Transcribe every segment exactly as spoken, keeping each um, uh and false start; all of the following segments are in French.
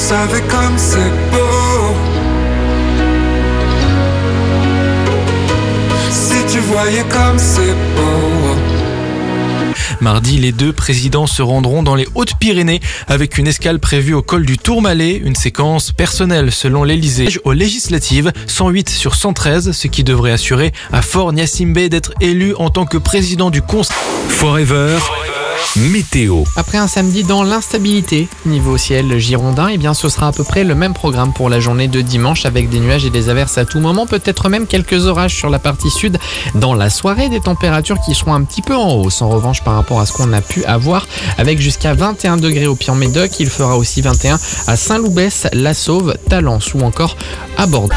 savais comme c'est beau. Si tu voyais comme c'est beau. Mardi, les deux présidents se rendront dans les Hautes-Pyrénées avec une escale prévue au col du Tourmalet, une séquence personnelle selon l'Élysée aux législatives, cent huit sur cent treize, ce qui devrait assurer à Faure Gnassingbé d'être élu en tant que président du Conseil. Forever. Météo. Après un samedi dans l'instabilité, niveau ciel girondin, eh bien ce sera à peu près le même programme pour la journée de dimanche avec des nuages et des averses à tout moment, peut-être même quelques orages sur la partie sud. Dans la soirée, des températures qui seront un petit peu en hausse en revanche par rapport à ce qu'on a pu avoir, avec jusqu'à vingt et un degrés au Puy-en-Médoc. Il fera aussi vingt et un à Saint-Loubès, La Sauve, Talence ou encore à Bordeaux.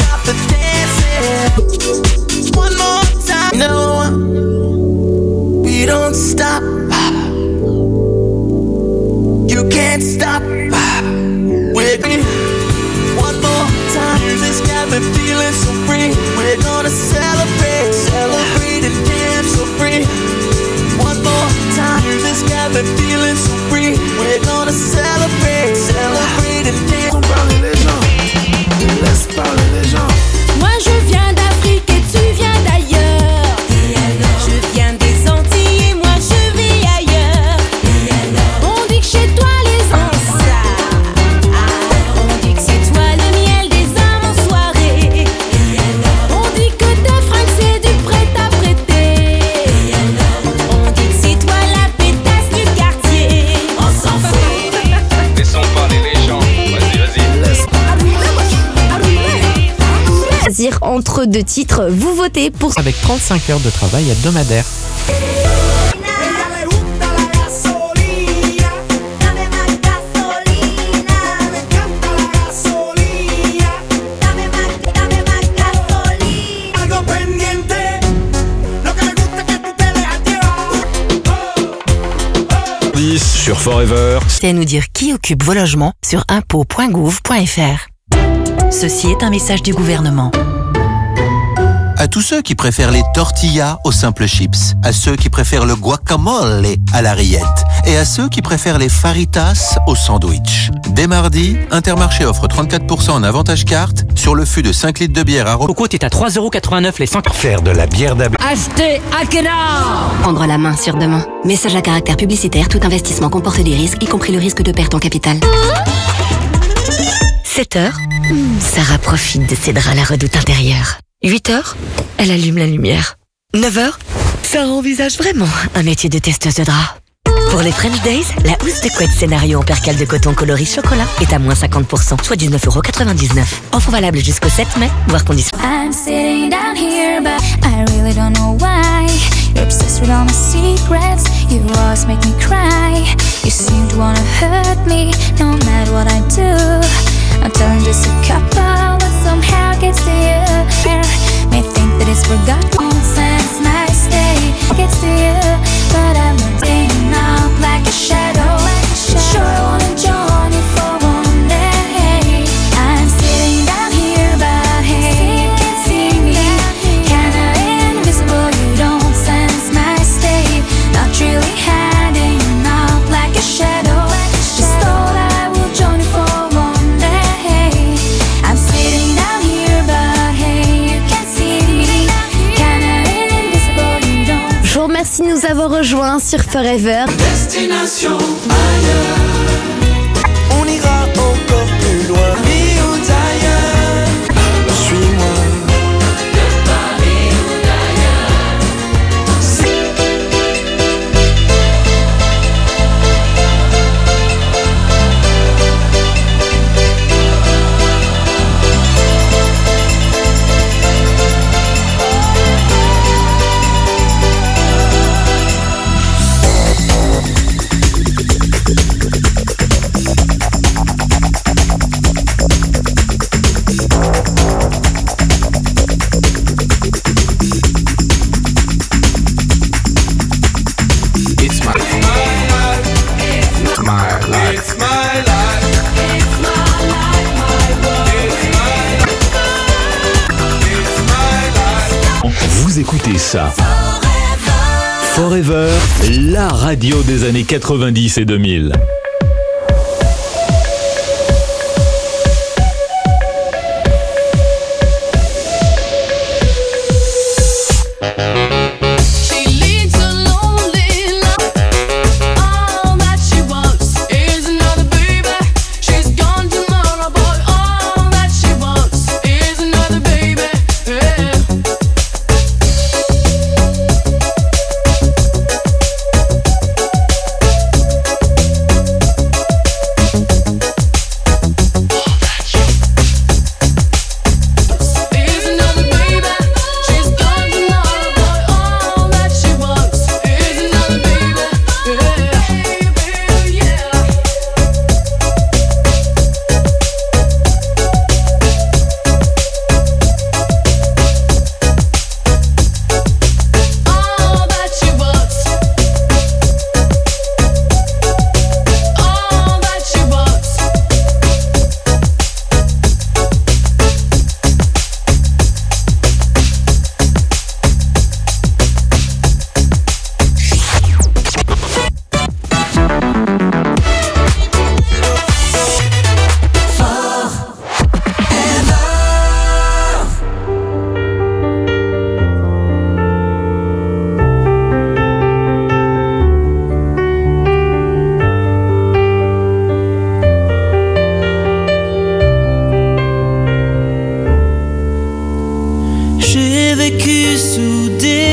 You can't stop. We're gonna one more time. Music's got me feeling so free. We're gonna celebrate, celebrate and dance so free. One more time. Music's got me feeling so free. We're gonna celebrate, celebrate and dance. On parle les gens, laisse parler les gens. Moi je viens d'Afrique et tu viens d'ailleurs. Je viens des Antilles et moi je vis ailleurs. On dit que chez toi les ans ça. On dit que c'est toi le miel des âmes en soirée. On dit que tes fringues c'est du prêt à prêter. On dit que c'est toi la pétasse du quartier. On s'en fout. Laissons parler les gens. Vas-y, vas-y. Laisse. Choisir entre deux titres, vous votez pour... Avec trente-cinq heures de travail hebdomadaire. Sur Forever. C'est à nous dire qui occupe vos logements sur impôts point gouv point fr. Ceci est un message du gouvernement. À tous ceux qui préfèrent les tortillas aux simples chips, à ceux qui préfèrent le guacamole à la rillette et à ceux qui préfèrent les faritas au sandwich. Dès mardi, Intermarché offre trente-quatre pour cent en avantage carte sur le fût de cinq litres de bière à Coco est à trois euros quatre-vingt-neuf les cent. Faire de la bière d'ab. Achetez Akena. Prendre la main sur demain. Message à caractère publicitaire, tout investissement comporte des risques, y compris le risque de perte en capital. sept heures, Sarah profite de ses draps à la redoute intérieure. huit heures, elle allume la lumière. neuf heures, Sarah envisage vraiment un métier de testeuse de draps. Pour les French Days, la housse de couette scénario en percale de coton coloris chocolat est à moins cinquante pour cent, soit dix-neuf euros quatre-vingt-dix-neuf. Offre valable jusqu'au sept mai, voire conditions. I'm sitting down here, but I really don't know why. You're obsessed with all my secrets. You always make me cry. You seem to wanna hurt me, no matter what I do. I'm telling just a couple, but somehow gets to you. May think that it's forgotten since my stay gets to you, but I'm staying up like a shadow. Sure, I wanna join you for one day. I'm sitting down here, but hey, you can't see me. Kinda invisible, you don't sense my state. Not really hiding up like a shadow. Just thought I would join you for one day. I'm sitting down here, but hey, you can't see me. Kinda invisible, you don't. Je vous remercie de nous avoir rejoints sur Forever. Destination ailleurs. On ira encore plus loin. Paris ou d'ailleurs. Suis-moi. De Paris ou d'ailleurs. Vous écoutez ça. Forever, la radio des années quatre-vingt-dix et deux mille.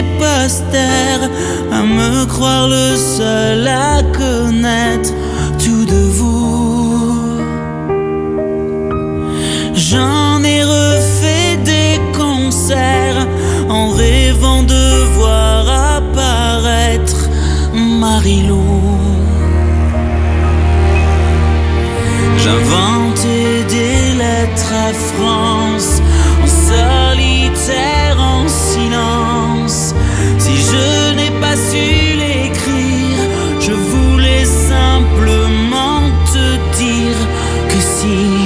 les posters, à me croire le seul à connaître tout de vous. J'en ai refait des concerts en rêvant de voir apparaître Marilou. J'inventais des lettres à France, en solitaire, en silence. Si je n'ai pas su l'écrire, je voulais simplement te dire que si.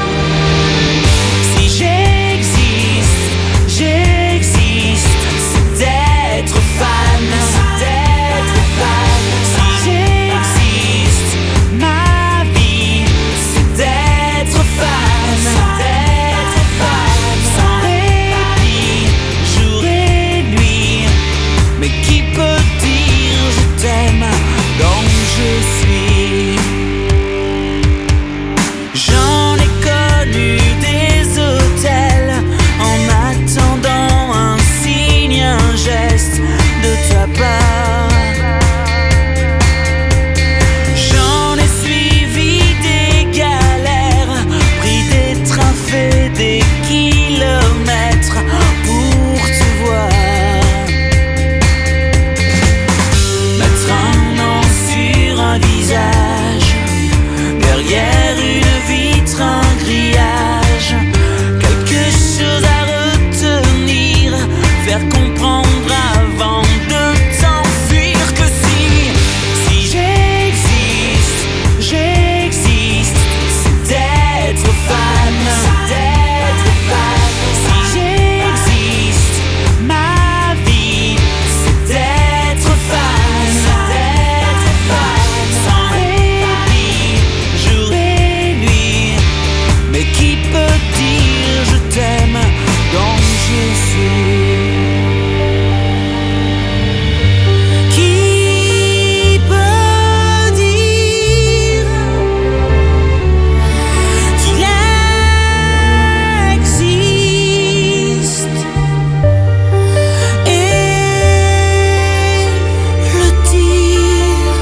Si j'existe, j'existe, c'est d'être fan, c'est d'être fan. Si j'existe, ma vie, c'est d'être fan, c'est d'être fan. Sans répit, jour et nuit. Mais qui peut dire je t'aime comme je suis? J'en ai connu des hôtels en attendant un signe, un geste de ta part. J'en ai suivi des galères, pris des trains, fait des kilomètres pour te voir. Mettre un nom sur un visage, derrière une vitre, un grillage, quelque chose à retenir, faire comprendre avant de t'enfuir que si, si j'existe, j'existe, c'est d'être fan, c'est d'être fan. Si j'existe, ma vie, c'est d'être fan, c'est d'être fan. Sans répit, jour et nuit. Mais qui peut dire je t'aime comme je suis? Qui peut dire qu'il existe et le dire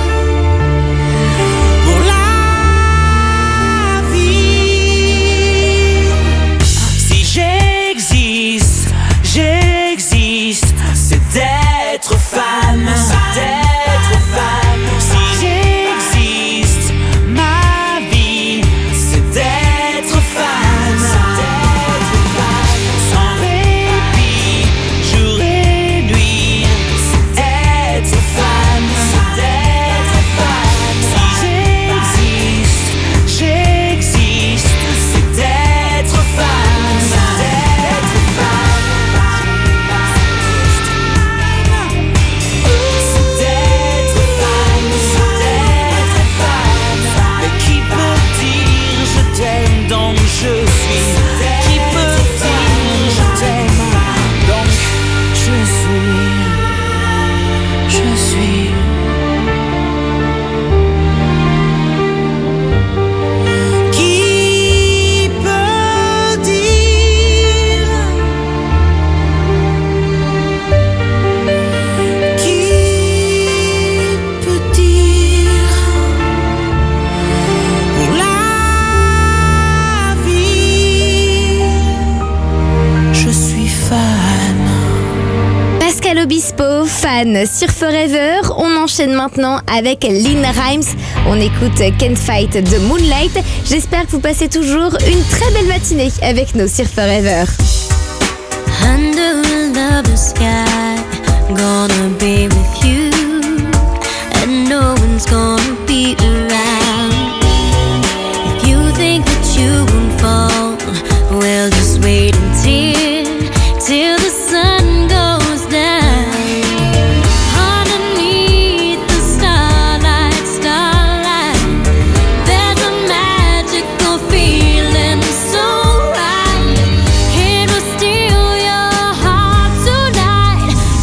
pour la vie? Si j'existe, j'existe, c'est d'être fan, c'est d'être fan. Si j'existe, ma vie, c'est d'être fan, c'est d'être fan. Sans répit, jour et nuit, c'est d'être fan, c'est d'être fan. Si j'existe, j'existe, c'est d'être fan, c'est d'être fan. C'est d'être fan, c'est d'être fan. Mais qui peut dire je t'aime donc je suis? Qui peut dire je t'aime donc je suis? Je suis. Qui peut dire? Qui peut dire pour la vie? Je suis fan. Pascal Obispo, fan sur Forever. On enchaîne maintenant avec Lynn Rhymes. On écoute Can't Fight the Moonlight. J'espère que vous passez toujours une très belle matinée avec nous sur Forever. Under the sky, gonna be with you, and no one's gonna be around. If you think that you won't fall, well just wait until, till the sun goes down. Underneath the starlight, starlight, there's a magical feeling so right. It will steal your heart tonight.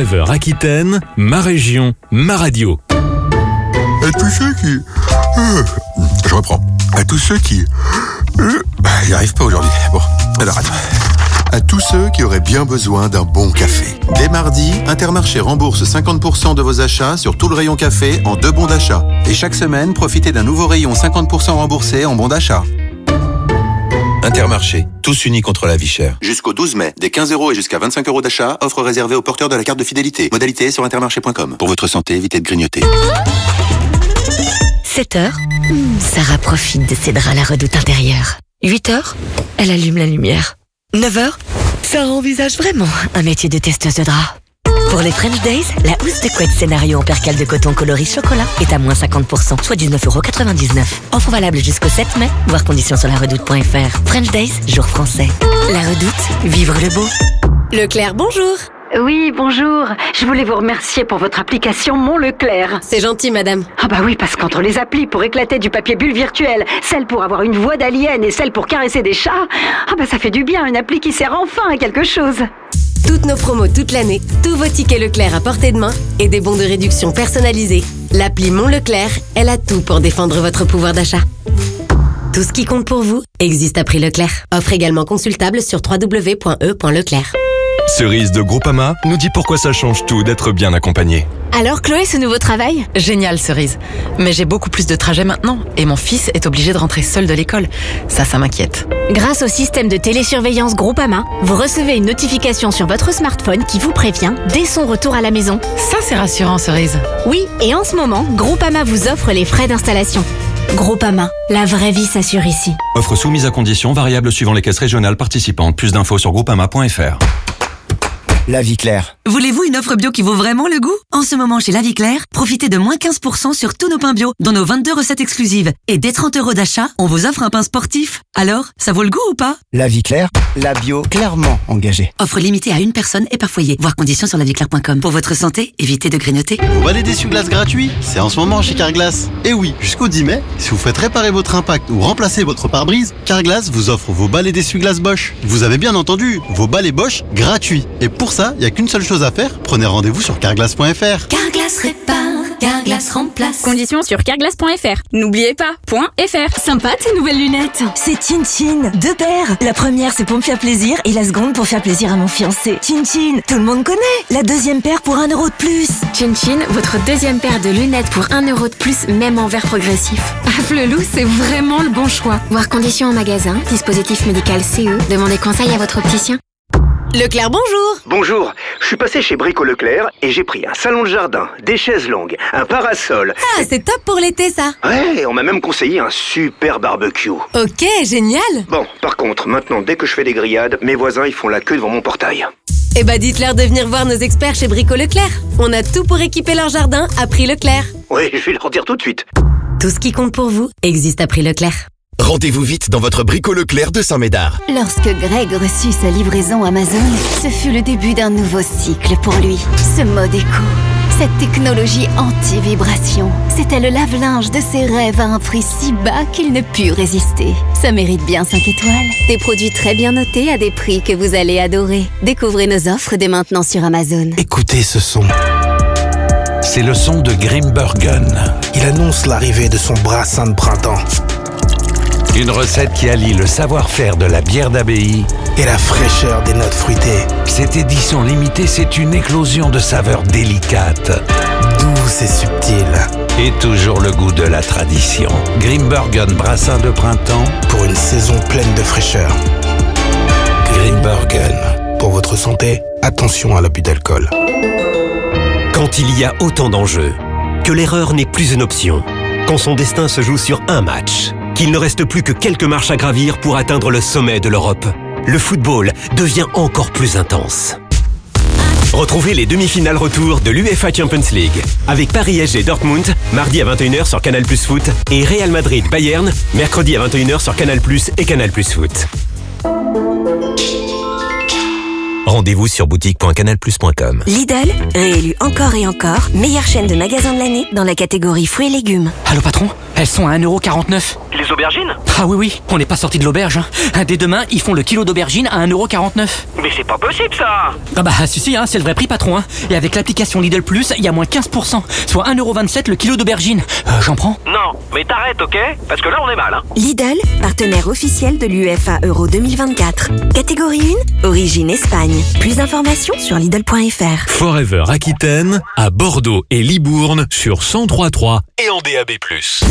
Forever Aquitaine, ma région, ma radio. À tous ceux qui... Euh, je reprends. À tous ceux qui... Euh, j'y arrive pas aujourd'hui. Bon, alors attends. À tous ceux qui auraient bien besoin d'un bon café. Dès mardi, Intermarché rembourse cinquante pour cent de vos achats sur tout le rayon café en deux bons d'achat. Et chaque semaine, profitez d'un nouveau rayon cinquante pour cent remboursé en bons d'achat. Intermarché, tous unis contre la vie chère. Jusqu'au douze mai, des quinze euros et jusqu'à vingt-cinq euros d'achat, offre réservée aux porteurs de la carte de fidélité. Modalité sur intermarché point com. Pour votre santé, évitez de grignoter. sept heures, Sarah profite de ses draps à la redoute intérieure. huit heures, elle allume la lumière. neuf heures, Sarah envisage vraiment un métier de testeuse de draps. Pour les French Days, la housse de couette scénario en percale de coton coloris chocolat est à moins cinquante pour cent, soit dix-neuf euros quatre-vingt-dix-neuf. Offre valable jusqu'au sept mai, voir conditions sur la redoute point f r. French Days, jour français. La redoute, vivre le beau. Leclerc, bonjour. Oui, bonjour. Je voulais vous remercier pour votre application Mon Leclerc. C'est gentil, madame. Ah bah oui, parce qu'entre les applis pour éclater du papier bulle virtuel, celle pour avoir une voix d'alien et celle pour caresser des chats, ah bah ça fait du bien, une appli qui sert enfin à quelque chose. Toutes nos promos toute l'année, tous vos tickets Leclerc à portée de main et des bons de réduction personnalisés. L'appli Mon Leclerc, elle a tout pour défendre votre pouvoir d'achat. Tout ce qui compte pour vous existe à prix Leclerc. Offre également consultable sur w w w point e point leclerc. Cerise de Groupama nous dit pourquoi ça change tout d'être bien accompagné. Alors Chloé, ce nouveau travail ? Génial Cerise. Mais j'ai beaucoup plus de trajets maintenant et mon fils est obligé de rentrer seul de l'école. Ça, ça m'inquiète. Grâce au système de télésurveillance Groupama, vous recevez une notification sur votre smartphone qui vous prévient dès son retour à la maison. Ça, c'est rassurant Cerise. Oui, et en ce moment, Groupama vous offre les frais d'installation. Groupama, la vraie vie s'assure ici. Offre soumise à conditions, variables suivant les caisses régionales participantes. Plus d'infos sur groupama point f r. La Vie Claire. Voulez-vous une offre bio qui vaut vraiment le goût ? En ce moment chez La Vie Claire, profitez de moins quinze pour cent sur tous nos pains bio, dont nos vingt-deux recettes exclusives. Et dès trente euros d'achat, on vous offre un pain sportif. Alors, ça vaut le goût ou pas ? La Vie Claire, la bio clairement engagée. Offre limitée à une personne et par foyer. Voir conditions sur la vie claire point com. Pour votre santé, évitez de grignoter. Vous balai d'essuie-glace gratuit ? C'est en ce moment chez Carglass. Et oui, jusqu'au dix mai, si vous faites réparer votre impact ou remplacer votre pare-brise, Carglass vous offre vos balais d'essuie-glace Bosch. Vous avez bien entendu, vos balais Bosch gratuits. Et pour ça, il n'y a qu'une seule chose à faire, prenez rendez-vous sur carglass point f r. Carglass répare, Carglass remplace. Conditions sur carglass point f r. N'oubliez pas, .fr. Sympa tes nouvelles lunettes. C'est Chin Chin, deux paires. La première c'est pour me faire plaisir et la seconde pour faire plaisir à mon fiancé. Chin Chin, tout le monde connaît. La deuxième paire pour un euro de plus. Chin Chin, votre deuxième paire de lunettes pour un euro de plus, même en verre progressif. Ah, Flelou, c'est vraiment le bon choix. Voir conditions en magasin, dispositif médical C E. Demandez conseil à votre opticien. Leclerc, bonjour. Bonjour, je suis passé chez Brico Leclerc et j'ai pris un salon de jardin, des chaises longues, un parasol. Ah, c'est top pour l'été ça. Ouais, on m'a même conseillé un super barbecue. Ok, génial. Bon, par contre, maintenant, dès que je fais des grillades, mes voisins, ils font la queue devant mon portail. Eh bah dites-leur de venir voir nos experts chez Brico Leclerc. On a tout pour équiper leur jardin à prix Leclerc. Oui, je vais leur dire tout de suite. Tout ce qui compte pour vous existe à prix Leclerc. Rendez-vous vite dans votre Brico Leclerc de Saint-Médard. Lorsque Greg reçut sa livraison Amazon, ce fut le début d'un nouveau cycle pour lui. Ce mode éco, cette technologie anti-vibration, c'était le lave-linge de ses rêves à un prix si bas qu'il ne put résister. Ça mérite bien cinq étoiles. Des produits très bien notés à des prix que vous allez adorer. Découvrez nos offres dès maintenant sur Amazon. Écoutez ce son. C'est le son de Grimbergen. Il annonce l'arrivée de son brassin de printemps. Une recette qui allie le savoir-faire de la bière d'abbaye et la fraîcheur des notes fruitées. Cette édition limitée, c'est une éclosion de saveurs délicates, douces et subtiles. Et toujours le goût de la tradition. Grimbergen brassin de printemps pour une saison pleine de fraîcheur. Grimbergen. Pour votre santé, attention à l'abus d'alcool. Quand il y a autant d'enjeux, que l'erreur n'est plus une option, quand son destin se joue sur un match, qu'il ne reste plus que quelques marches à gravir pour atteindre le sommet de l'Europe, le football devient encore plus intense. Retrouvez les demi-finales retour de l'UEFA Champions League avec Paris S G Dortmund, mardi à vingt et une heures sur Canal plus Foot et Real Madrid Bayern, mercredi à vingt et une heures sur Canal plus et Canal plus Foot. Rendez-vous sur boutique point canal plus point com. Lidl, réélu encore et encore, meilleure chaîne de magasins de l'année dans la catégorie fruits et légumes. Allô patron, Elles sont à un euro quarante-neuf. Les aubergines? Ah oui, oui, on n'est pas sorti de l'auberge. Hein. Dès demain, ils font le kilo d'aubergines à un euro quarante-neuf. Mais c'est pas possible ça! Ah bah si si, hein, c'est le vrai prix patron. Hein. Et avec l'application Lidl Plus, il y a moins quinze pour cent, soit un euro vingt-sept le kilo d'aubergines. Euh, j'en prends? Non, mais t'arrêtes, ok? Parce que là on est mal. Hein. Lidl, partenaire officiel de l'U E F A Euro deux mille vingt-quatre. Catégorie un, origine Espagne. Plus d'informations sur Lidl point F R. Forever Aquitaine, à Bordeaux et Libourne sur cent trois virgule trois et en D A B plus.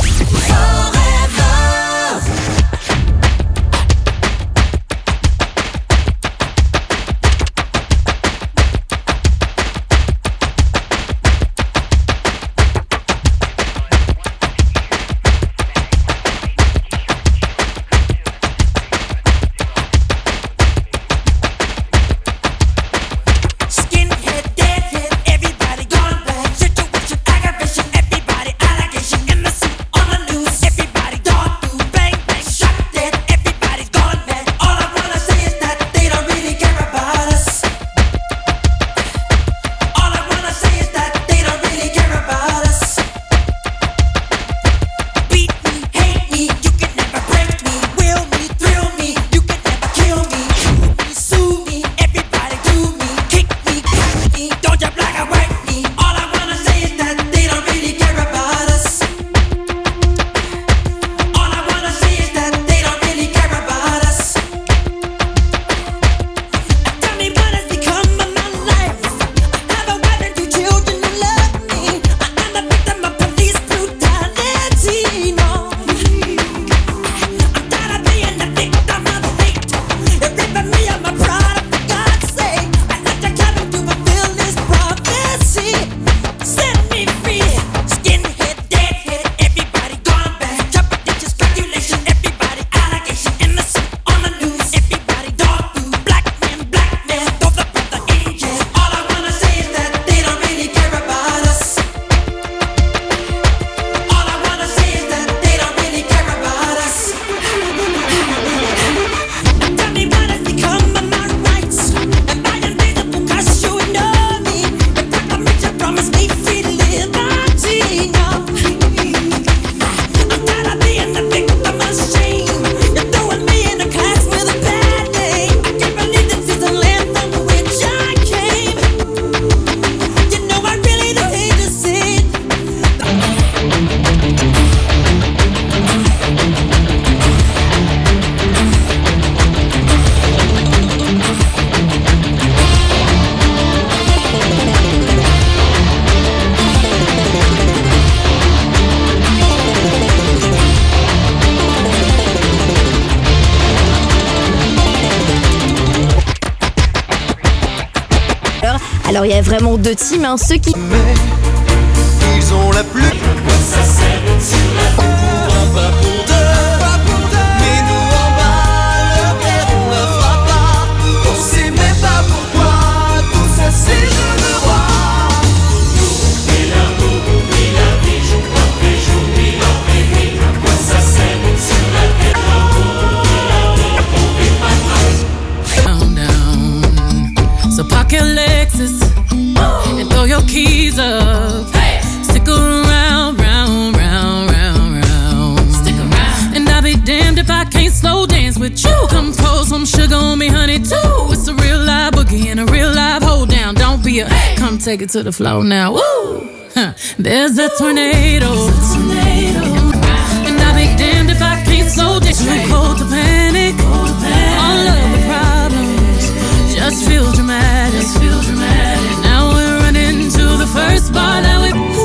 Alors il y a vraiment deux teams, hein, ceux qui... Ils ont la plus... Ça sert sur la pour un pas pour deux, pas pour deux. Mais nous en bas, le verre on ne fera pas. On sait même pas pourquoi, tout ça c'est jeu de roi. Nous et l'amour, et la vie, jour après jour, nuit après nuit. À quoi ça sert sur la terre, l'amour et la vie, on vit pas mal. Calm down, so park your Lexus and throw your keys up. Hey. Stick around, round, round, round, round. Stick around. And I'll be damned if I can't slow dance with you. Come pour some sugar on me, honey, too. It's a real live boogie and a real live hold down. Don't be a hey. Come take it to the floor now. Woo! Huh. There's a tornado. There's a tornado. And I'll be damned if I can't slow dance. Too cold to panic. All of the problems just feel dramatic. Just feel dramatic. Now we're running to the first bar that we